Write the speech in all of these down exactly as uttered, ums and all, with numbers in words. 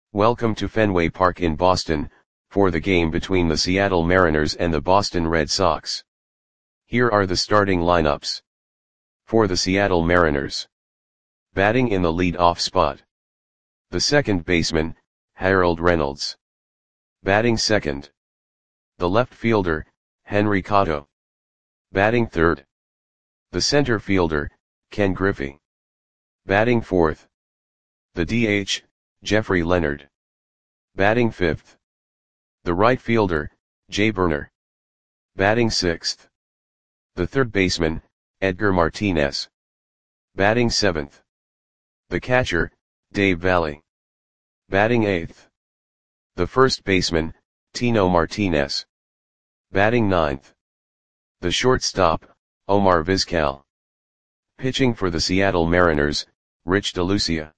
Welcome to Fenway Park in Boston, for the game between the Seattle Mariners and the Boston Red Sox. Here are the starting lineups. For the Seattle Mariners. Batting in the lead-off spot. The second baseman, Harold Reynolds. Batting second. The left fielder, Henry Cotto. Batting third. The center fielder, Ken Griffey. Batting fourth. The D H, Jeffrey Leonard. Batting fifth. The right fielder, Jay Buhner. Batting sixth. The third baseman, Edgar Martinez. Batting seventh. The catcher, Dave Valle. Batting eighth. The first baseman, Tino Martinez. Batting ninth. The shortstop, Omar Vizquel. Pitching for the Seattle Mariners, Rich DeLucia.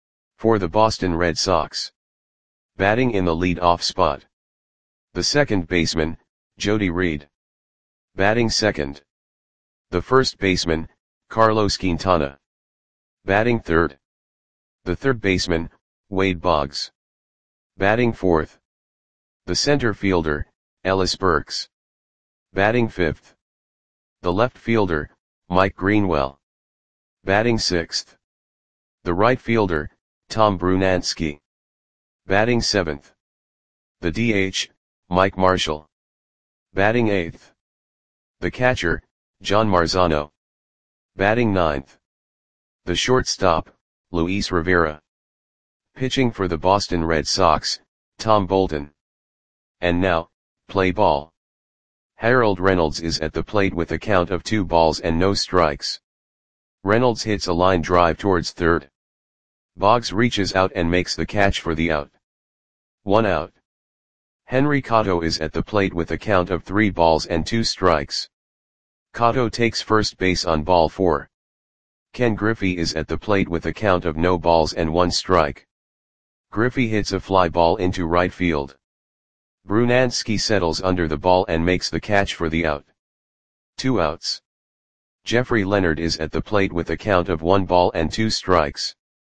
For the Boston Red Sox. Batting in the lead-off spot. The second baseman, Jody Reed. Batting second. The first baseman, Carlos Quintana. Batting third. The third baseman, Wade Boggs. Batting fourth. The center fielder, Ellis Burks. Batting fifth. The left fielder, Mike Greenwell. Batting sixth. The right fielder, Tom Brunansky. Batting seventh. The D H, Mike Marshall. Batting eighth. The catcher, John Marzano. Batting ninth. The shortstop, Luis Rivera. Pitching for the Boston Red Sox, Tom Bolton. And now, play ball. Harold Reynolds is at the plate with a count of two balls and no strikes. Reynolds hits a line drive towards third. Boggs reaches out and makes the catch for the out. One out. Henry Cotto is at the plate with a count of three balls and two strikes. Cotto takes first base on ball four. Ken Griffey is at the plate with a count of no balls and one strike. Griffey hits a fly ball into right field. Brunansky settles under the ball and makes the catch for the out. Two outs. Jeffrey Leonard is at the plate with a count of one ball and two strikes.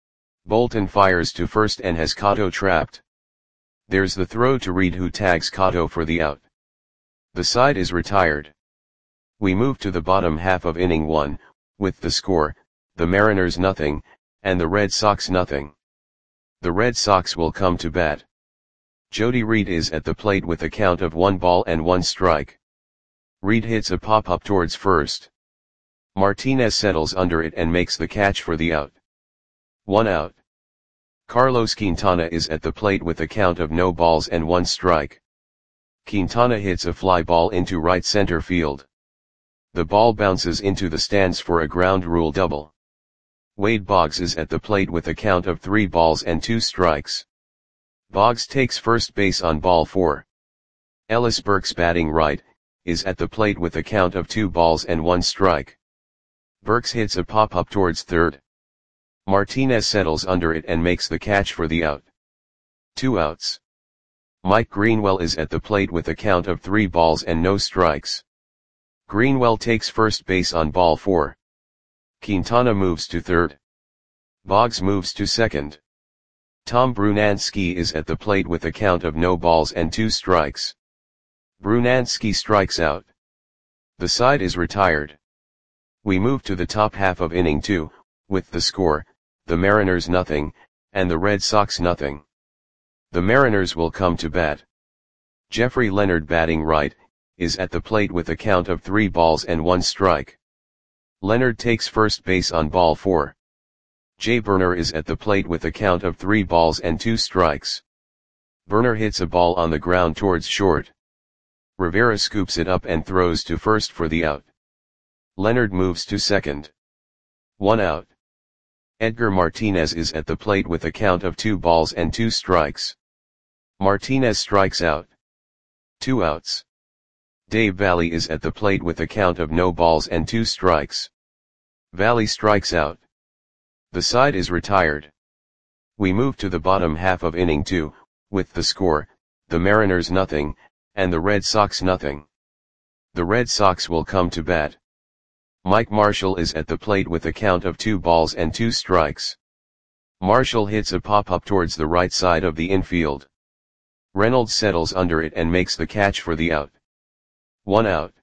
Bolton fires to first and has Cotto trapped. There's the throw to Reed, who tags Cotto for the out. The side is retired. We move to the bottom half of inning one, with the score, the Mariners nothing, and the Red Sox nothing. The Red Sox will come to bat. Jody Reed is at the plate with a count of one ball and one strike. Reed hits a pop-up towards first. Martinez settles under it and makes the catch for the out. One out. Carlos Quintana is at the plate with a count of no balls and one strike. Quintana hits a fly ball into right center field. The ball bounces into the stands for a ground rule double. Wade Boggs is at the plate with a count of three balls and two strikes. Boggs takes first base on ball four. Ellis Burks, batting right, is at the plate with a count of two balls and one strike. Burks hits a pop-up towards third. Martinez settles under it and makes the catch for the out. Two outs. Mike Greenwell is at the plate with a count of three balls and no strikes. Greenwell takes first base on ball four. Quintana moves to third. Boggs moves to second. Tom Brunansky is at the plate with a count of no balls and two strikes. Brunansky strikes out. The side is retired. We move to the top half of inning two, with the score, the Mariners nothing, and the Red Sox nothing. The Mariners will come to bat. Jeffrey Leonard, batting right, is at the plate with a count of three balls and one strike. Leonard takes first base on ball four. Jay Buhner is at the plate with a count of three balls and two strikes. Buhner hits a ball on the ground towards short. Rivera scoops it up and throws to first for the out. Leonard moves to second. One out. Edgar Martinez is at the plate with a count of two balls and two strikes. Martinez strikes out. Two outs. Dave Valle is at the plate with a count of no balls and two strikes. Valle strikes out. The side is retired. We move to the bottom half of inning two, with the score, the Mariners nothing, and the Red Sox nothing. The Red Sox will come to bat. Mike Marshall is at the plate with a count of two balls and two strikes. Marshall hits a pop-up towards the right side of the infield. Reynolds settles under it and makes the catch for the out. One out.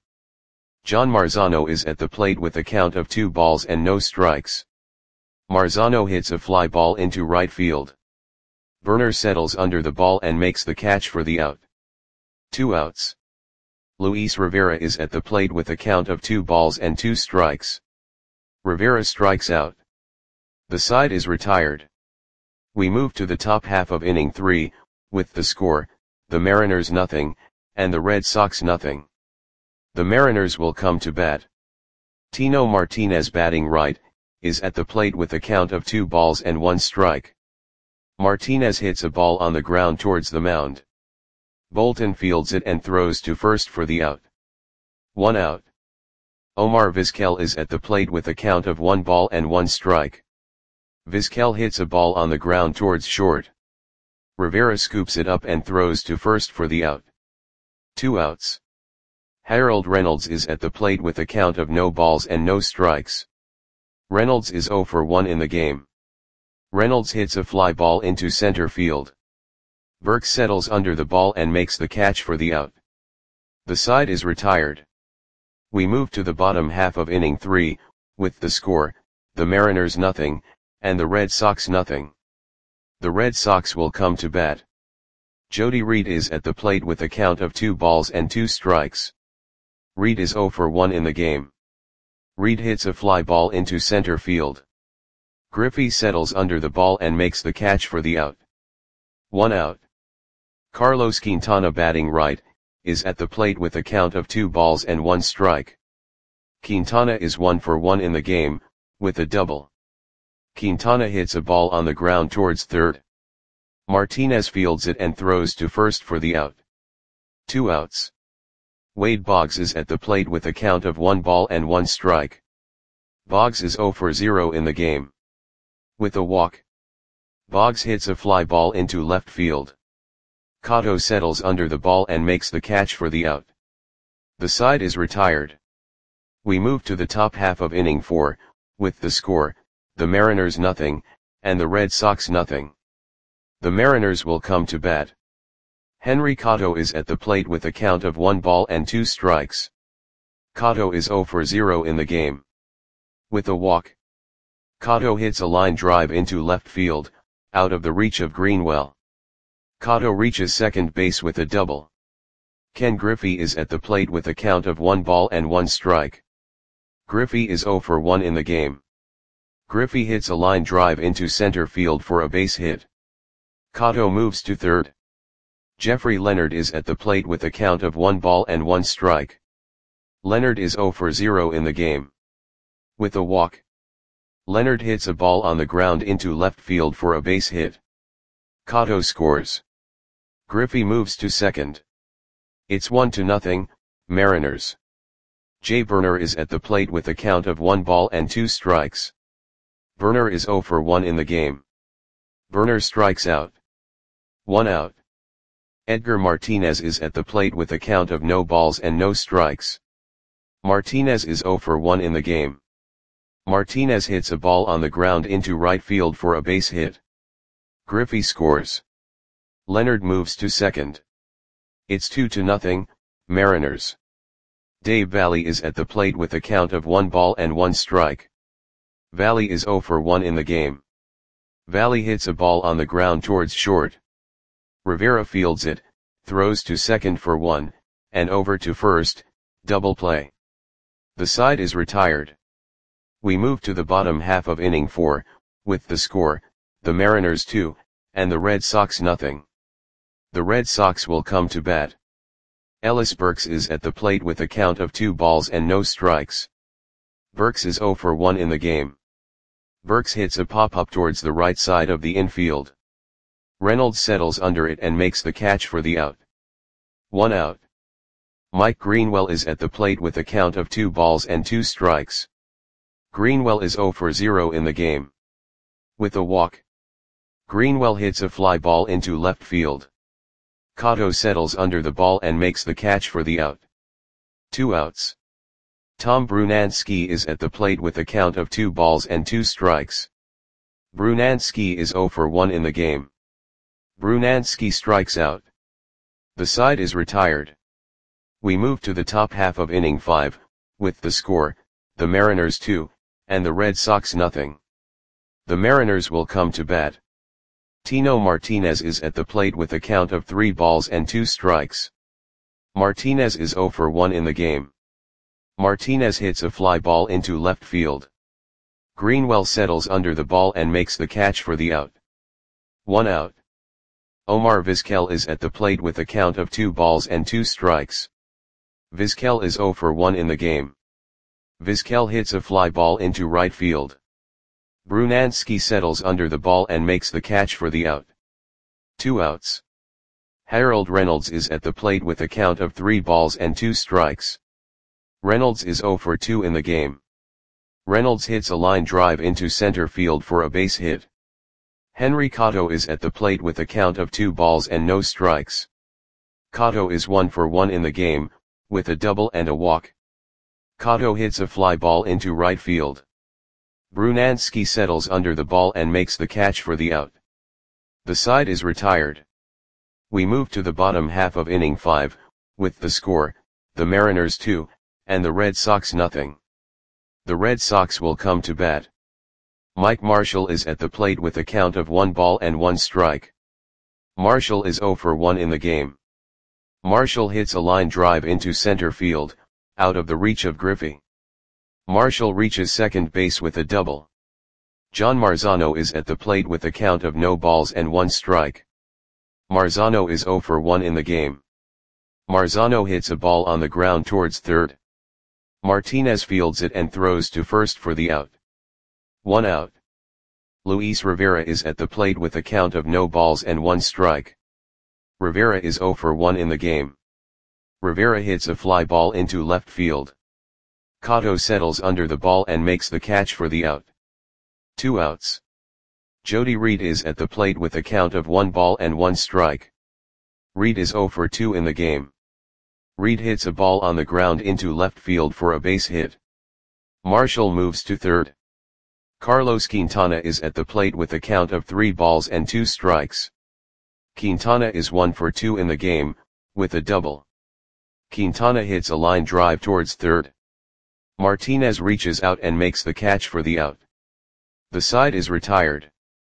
John Marzano is at the plate with a count of two balls and no strikes. Marzano hits a fly ball into right field. Burner settles under the ball and makes the catch for the out. Two outs. Luis Rivera is at the plate with a count of two balls and two strikes. Rivera strikes out. The side is retired. We move to the top half of inning three, with the score, the Mariners nothing, and the Red Sox nothing. The Mariners will come to bat. Tino Martinez, batting right, is at the plate with a count of two balls and one strike. Martinez hits a ball on the ground towards the mound. Bolton fields it and throws to first for the out. One out. Omar Vizquel is at the plate with a count of one ball and one strike. Vizquel hits a ball on the ground towards short. Rivera scoops it up and throws to first for the out. Two outs. Harold Reynolds is at the plate with a count of no balls and no strikes. Reynolds is oh for one in the game. Reynolds hits a fly ball into center field. Burke settles under the ball and makes the catch for the out. The side is retired. We move to the bottom half of inning three, with the score, the Mariners nothing, and the Red Sox nothing. The Red Sox will come to bat. Jody Reed is at the plate with a count of two balls and two strikes. Reed is oh for one in the game. Reed hits a fly ball into center field. Griffey settles under the ball and makes the catch for the out. One out. Carlos Quintana, batting right, is at the plate with a count of two balls and one strike. Quintana is one for one in the game, with a double. Quintana hits a ball on the ground towards third. Martinez fields it and throws to first for the out. Two outs. Wade Boggs is at the plate with a count of one ball and one strike. Boggs is oh for zero in the game. With a walk. Boggs hits a fly ball into left field. Cotto settles under the ball and makes the catch for the out. The side is retired. We move to the top half of inning four, with the score, the Mariners nothing, and the Red Sox nothing. The Mariners will come to bat. Henry Cotto is at the plate with a count of one ball and two strikes. Cotto is oh for zero in the game. With a walk. Cotto hits a line drive into left field, out of the reach of Greenwell. Cotto reaches second base with a double. Ken Griffey is at the plate with a count of one ball and one strike. Griffey is oh for one in the game. Griffey hits a line drive into center field for a base hit. Cotto moves to third. Jeffrey Leonard is at the plate with a count of one ball and one strike. Leonard is oh for zero in the game. With a walk. Leonard hits a ball on the ground into left field for a base hit. Cotto scores. Griffey moves to second. It's one to nothing, Mariners. Jay Burner is at the plate with a count of one ball and two strikes. Burner is oh for one in the game. Burner strikes out. One out. Edgar Martinez is at the plate with a count of no balls and no strikes. Martinez is oh for one in the game. Martinez hits a ball on the ground into right field for a base hit. Griffey scores. Leonard moves to second. It's two to nothing, Mariners. Dave Valley is at the plate with a count of one ball and one strike. Valley is oh for one in the game. Valley hits a ball on the ground towards short. Rivera fields it, throws to second for one, and over to first, double play. The side is retired. We move to the bottom half of inning four, with the score, the Mariners two, and the Red Sox nothing. The Red Sox will come to bat. Ellis Burks is at the plate with a count of two balls and no strikes. Burks is oh for one in the game. Burks hits a pop-up towards the right side of the infield. Reynolds settles under it and makes the catch for the out. One out. Mike Greenwell is at the plate with a count of two balls and two strikes. Greenwell is oh for zero in the game. With a walk. Greenwell hits a fly ball into left field. Cotto settles under the ball and makes the catch for the out. Two outs. Tom Brunansky is at the plate with a count of two balls and two strikes. Brunansky is zero for one in the game. Brunansky strikes out. The side is retired. We move to the top half of inning five, with the score, the Mariners two, and the Red Sox nothing. The Mariners will come to bat. Tino Martinez is at the plate with a count of three balls and two strikes. Martinez is zero for one in the game. Martinez hits a fly ball into left field. Greenwell settles under the ball and makes the catch for the out. One out. Omar Vizquel is at the plate with a count of two balls and two strikes. Vizquel is zero for one in the game. Vizquel hits a fly ball into right field. Brunansky settles under the ball and makes the catch for the out. Two outs. Harold Reynolds is at the plate with a count of three balls and two strikes. Reynolds is zero for two in the game. Reynolds hits a line drive into center field for a base hit. Henry Cotto is at the plate with a count of two balls and no strikes. Cotto is one for one in the game, with a double and a walk. Cotto hits a fly ball into right field. Brunansky settles under the ball and makes the catch for the out. The side is retired. We move to the bottom half of inning five, with the score, the Mariners two, and the Red Sox nothing. The Red Sox will come to bat. Mike Marshall is at the plate with a count of one ball and one strike. Marshall is zero for one in the game. Marshall hits a line drive into center field, out of the reach of Griffey. Marshall reaches second base with a double. John Marzano is at the plate with a count of no balls and one strike. Marzano is zero for one in the game. Marzano hits a ball on the ground towards third. Martinez fields it and throws to first for the out. One out. Luis Rivera is at the plate with a count of no balls and one strike. Rivera is zero for one in the game. Rivera hits a fly ball into left field. Cotto settles under the ball and makes the catch for the out. Two outs. Jody Reed is at the plate with a count of one ball and one strike. Reed is zero for two in the game. Reed hits a ball on the ground into left field for a base hit. Marshall moves to third. Carlos Quintana is at the plate with a count of three balls and two strikes. Quintana is one for two in the game, with a double. Quintana hits a line drive towards third. Martinez reaches out and makes the catch for the out. The side is retired.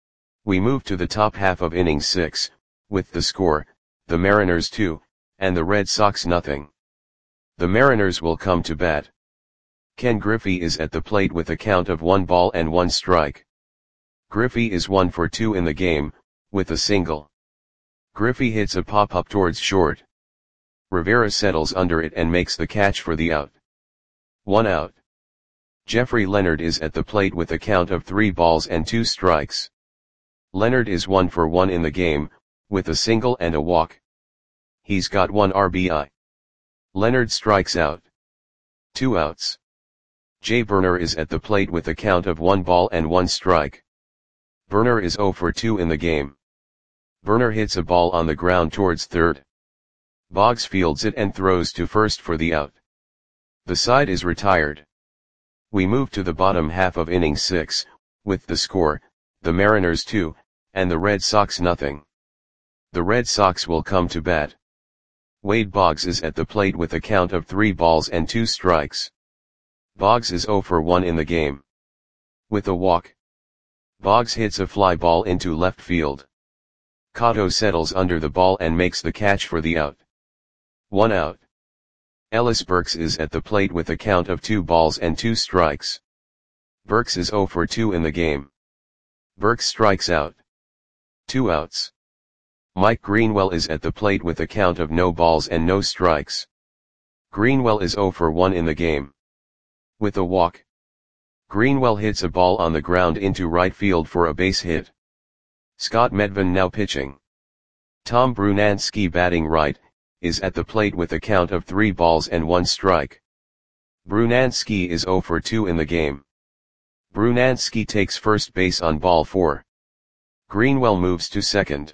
We move to the top half of inning six, with the score, the Mariners two, and the Red Sox nothing. The Mariners will come to bat. Ken Griffey is at the plate with a count of one ball and one strike. Griffey is one for two in the game, with a single. Griffey hits a pop-up towards short. Rivera settles under it and makes the catch for the out. One out. Jeffrey Leonard is at the plate with a count of three balls and two strikes. Leonard is one for one in the game, with a single and a walk. He's got one R B I. Leonard strikes out. Two outs. Jay Burner is at the plate with a count of one ball and one strike. Burner is zero for two in the game. Burner hits a ball on the ground towards third. Boggs fields it and throws to first for the out. The side is retired. We move to the bottom half of inning six, with the score, the Mariners two, and the Red Sox nothing. The Red Sox will come to bat. Wade Boggs is at the plate with a count of three balls and two strikes. Boggs is zero for one in the game. With a walk. Boggs hits a fly ball into left field. Cotto settles under the ball and makes the catch for the out. One out. Ellis Burks is at the plate with a count of two balls and two strikes. Burks is zero for two in the game. Burks strikes out. Two outs. Mike Greenwell is at the plate with a count of no balls and no strikes. Greenwell is zero for one in the game. With a walk. Greenwell hits a ball on the ground into right field for a base hit. Scott Medvin now pitching. Tom Brunansky batting right, is at the plate with a count of three balls and one strike. Brunansky is zero for two in the game. Brunansky takes first base on ball four. Greenwell moves to second.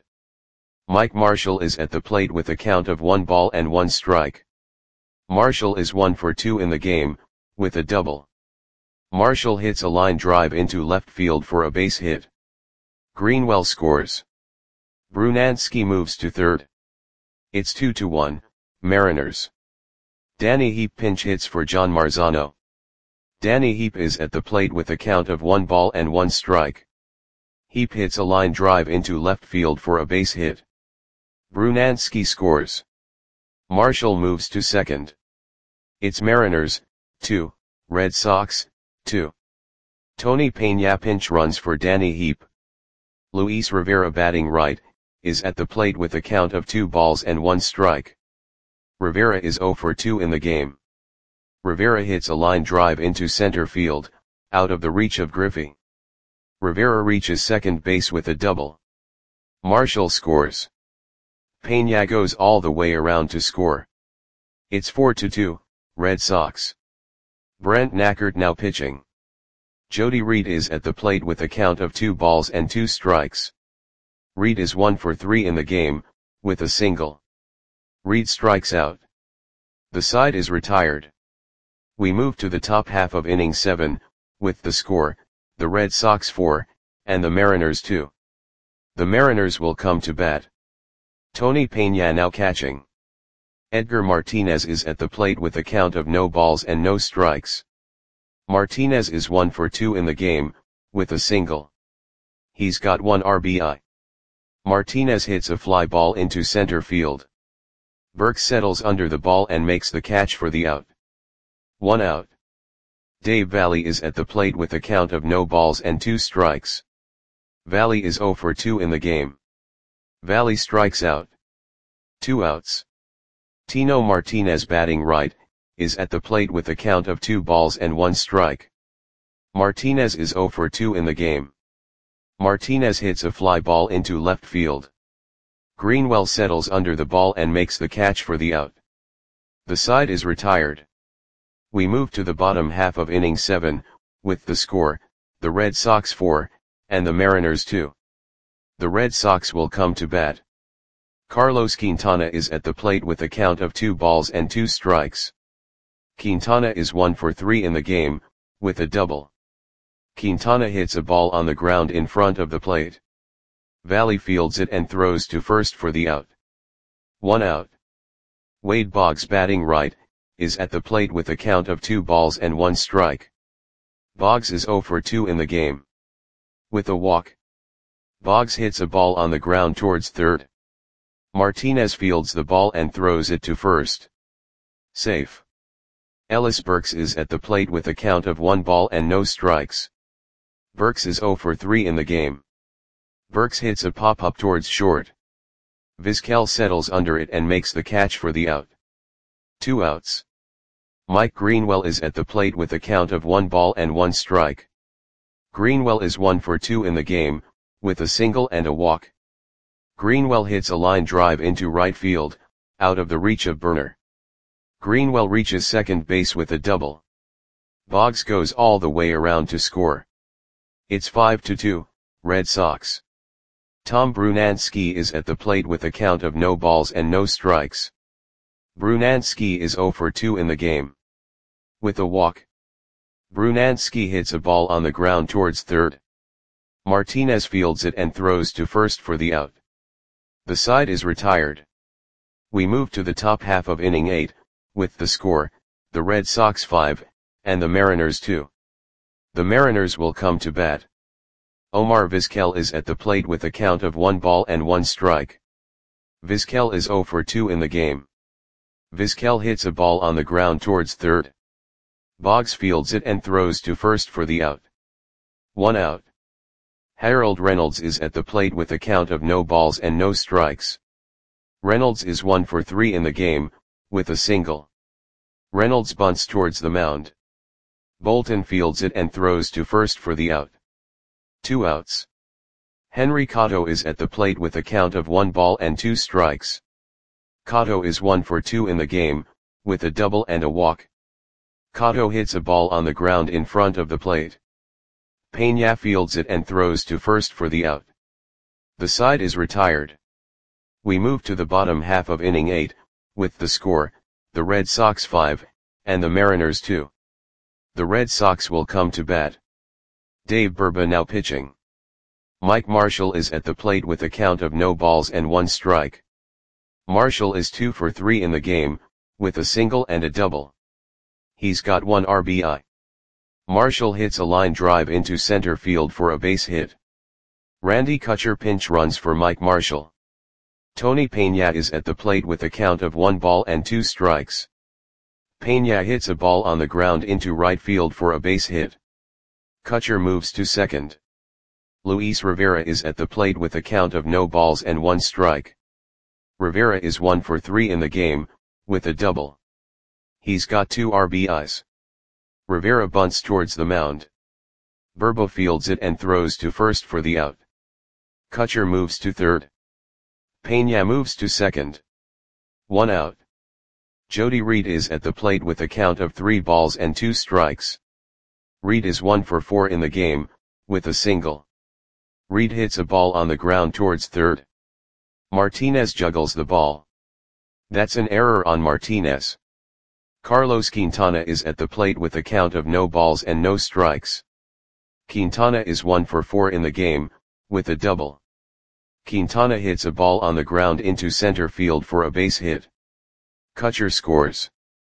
Mike Marshall is at the plate with a count of one ball and one strike. Marshall is one for two in the game, with a double. Marshall hits a line drive into left field for a base hit. Greenwell scores. Brunansky moves to third. It's two to one, Mariners. Danny Heap pinch hits for John Marzano. Danny Heap is at the plate with a count of one ball and one strike. Heap hits a line drive into left field for a base hit. Brunansky scores. Marshall moves to second. It's Mariners, two, Red Sox, two. Tony Peña pinch runs for Danny Heap. Luis Rivera batting right, is at the plate with a count of two balls and one strike. Rivera is oh for two in the game. Rivera hits a line drive into center field, out of the reach of Griffey. Rivera reaches second base with a double. Marshall scores. Peña goes all the way around to score. It's four to two, Red Sox. Brent Nackert now pitching. Jody Reed is at the plate with a count of two balls and two strikes. Reed is one for three in the game, with a single. Reed strikes out. The side is retired. We move to the top half of inning seven, with the score, the Red Sox four, and the Mariners two. The Mariners will come to bat. Tony Peña now catching. Edgar Martinez is at the plate with a count of no balls and no strikes. Martinez is one for two in the game, with a single. He's got one R B I. Martinez hits a fly ball into center field. Burke settles under the ball and makes the catch for the out. One out. Dave Valle is at the plate with a count of no balls and two strikes. Valle is oh for two in the game. Valle strikes out. Two outs. Tino Martinez batting right, is at the plate with a count of two balls and one strike. Martinez is oh for two in the game. Martinez hits a fly ball into left field. Greenwell settles under the ball and makes the catch for the out. The side is retired. We move to the bottom half of inning seven, with the score, the Red Sox four, and the Mariners two. The Red Sox will come to bat. Carlos Quintana is at the plate with a count of two balls and two strikes. Quintana is one for three in the game, with a double. Quintana hits a ball on the ground in front of the plate. Valle fields it and throws to first for the out. One out. Wade Boggs batting right, is at the plate with a count of two balls and one strike. Boggs is oh for two in the game. With a walk. Boggs hits a ball on the ground towards third. Martinez fields the ball and throws it to first. Safe. Ellis Burks is at the plate with a count of one ball and no strikes. Burks is oh for three in the game. Burks hits a pop-up towards short. Vizquel settles under it and makes the catch for the out. Two outs. Mike Greenwell is at the plate with a count of one ball and one strike. Greenwell is one for two in the game, with a single and a walk. Greenwell hits a line drive into right field, out of the reach of Burner. Greenwell reaches second base with a double. Boggs goes all the way around to score. It's five to two, Red Sox. Tom Brunansky is at the plate with a count of no balls and no strikes. Brunansky is oh for two in the game. With a walk. Brunansky hits a ball on the ground towards third. Martinez fields it and throws to first for the out. The side is retired. We move to the top half of inning eight, with the score, the Red Sox five, and the Mariners two. The Mariners will come to bat. Omar Vizquel is at the plate with a count of one ball and one strike. Vizquel is oh for two in the game. Vizquel hits a ball on the ground towards third. Boggs fields it and throws to first for the out. One out. Harold Reynolds is at the plate with a count of no balls and no strikes. Reynolds is one for three in the game, with a single. Reynolds bunts towards the mound. Bolton fields it and throws to first for the out. Two outs. Henry Cotto is at the plate with a count of one ball and two strikes. Cotto is one for two in the game, with a double and a walk. Cotto hits a ball on the ground in front of the plate. Peña fields it and throws to first for the out. The side is retired. We move to the bottom half of inning eight, with the score, the Red Sox five, and the Mariners two. The Red Sox will come to bat. Dave Burba now pitching. Mike Marshall is at the plate with a count of no balls and one strike. Marshall is two for three in the game, with a single and a double. He's got one R B I. Marshall hits a line drive into center field for a base hit. Randy Kutcher pinch runs for Mike Marshall. Tony Peña is at the plate with a count of one ball and two strikes. Peña hits a ball on the ground into right field for a base hit. Kutcher moves to second. Luis Rivera is at the plate with a count of no balls and one strike. Rivera is one for three in the game, with a double. He's got two R B Is. Rivera bunts towards the mound. Burbo fields it and throws to first for the out. Kutcher moves to third. Peña moves to second. One out. Jody Reed is at the plate with a count of three balls and two strikes. Reed is one for four in the game, with a single. Reed hits a ball on the ground towards third. Martinez juggles the ball. That's an error on Martinez. Carlos Quintana is at the plate with a count of no balls and no strikes. Quintana is one for four in the game, with a double. Quintana hits a ball on the ground into center field for a base hit. Kutcher scores.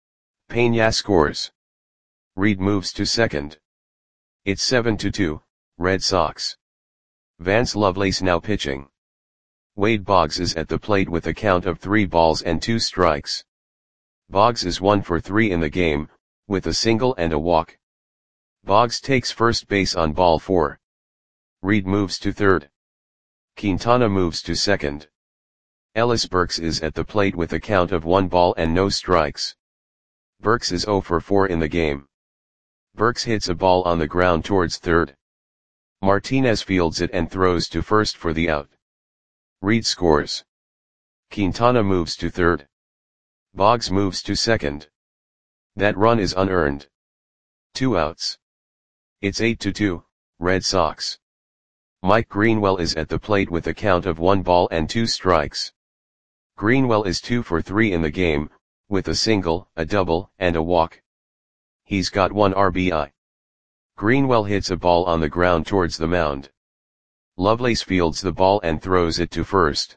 Peña scores. Reed moves to second. It's seven to two, Red Sox. Vance Lovelace now pitching. Wade Boggs is at the plate with a count of three balls and two strikes. Boggs is one for three in the game, with a single and a walk. Boggs takes first base on ball four. Reed moves to third. Quintana moves to second. Ellis Burks is at the plate with a count of one ball and no strikes. Burks is zero for four in the game. Burks hits a ball on the ground towards third. Martinez fields it and throws to first for the out. Reed scores. Quintana moves to third. Boggs moves to second. That run is unearned. Two outs. It's eight to two, Red Sox. Mike Greenwell is at the plate with a count of one ball and two strikes. Greenwell is two for three in the game, with a single, a double, and a walk. He's got one R B I. Greenwell hits a ball on the ground towards the mound. Lovelace fields the ball and throws it to first.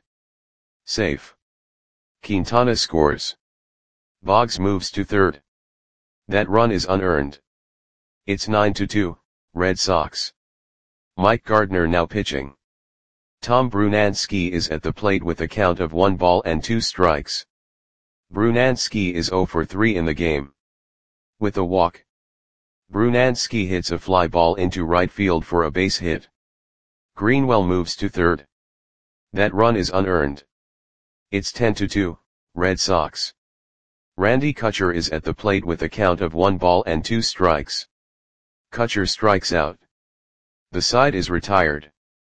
Safe. Quintana scores. Boggs moves to third. That run is unearned. It's nine to two, Red Sox. Mike Gardner now pitching. Tom Brunansky is at the plate with a count of one ball and two strikes. Brunansky is zero for three in the game. With a walk. Brunansky hits a fly ball into right field for a base hit. Greenwell moves to third. That run is unearned. It's ten to two, Red Sox. Randy Kutcher is at the plate with a count of one ball and two strikes. Kutcher strikes out. The side is retired.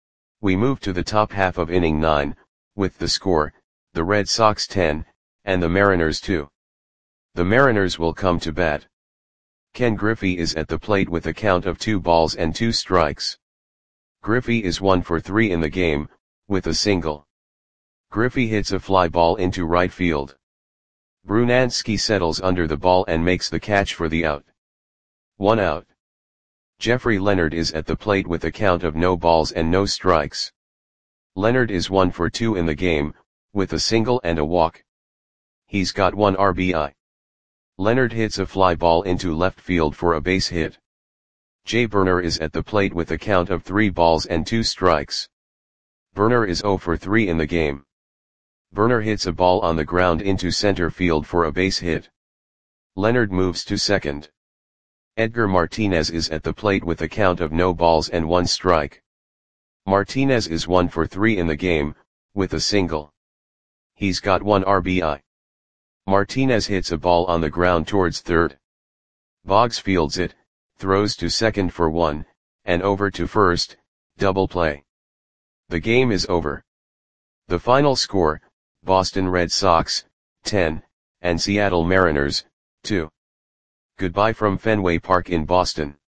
We move to the top half of inning nine, with the score, the Red Sox ten, and the Mariners two. The Mariners will come to bat. Ken Griffey is at the plate with a count of two balls and two strikes. Griffey is one for three in the game, with a single. Griffey hits a fly ball into right field. Brunansky settles under the ball and makes the catch for the out. One out. Jeffrey Leonard is at the plate with a count of no balls and no strikes. Leonard is one for two in the game, with a single and a walk. He's got one R B I. Leonard hits a fly ball into left field for a base hit. Jay Burner is at the plate with a count of three balls and two strikes. Burner is zero for three in the game. Burner hits a ball on the ground into center field for a base hit. Leonard moves to second. Edgar Martinez is at the plate with a count of no balls and one strike. Martinez is one for three in the game, with a single. He's got one R B I. Martinez hits a ball on the ground towards third. Boggs fields it, throws to second for one, and over to first, double play. The game is over. The final score, Boston Red Sox, ten, and Seattle Mariners, two. Goodbye from Fenway Park in Boston.